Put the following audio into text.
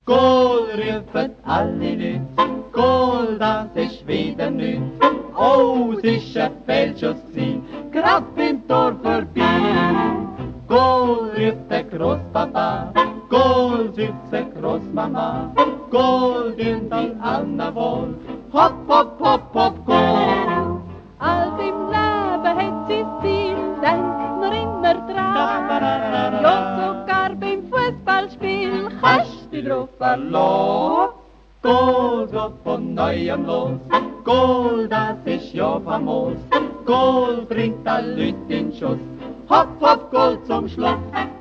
Goal rufen alle Leute, Goal, das ist wieder nüt. Oh, es ist ein Fehlschuss gsi, grad beim Tor vorbei. Goal ruft der Großpapa, Goal ruft der Großmama, Goal dünnt die Anna wohl, hopp, hopp, hopp, hopp, Goal. Alles im Leben hat sein Ziel, denk nur immer dran. Ja, sogar beim Fußballspiel kannst du dich drauf verlassen. Goal geht von neuem los, Goal, das ist ja famos. Goal bringt alle Leute in Schuss, hopp, hopp, Goal zum Schluss.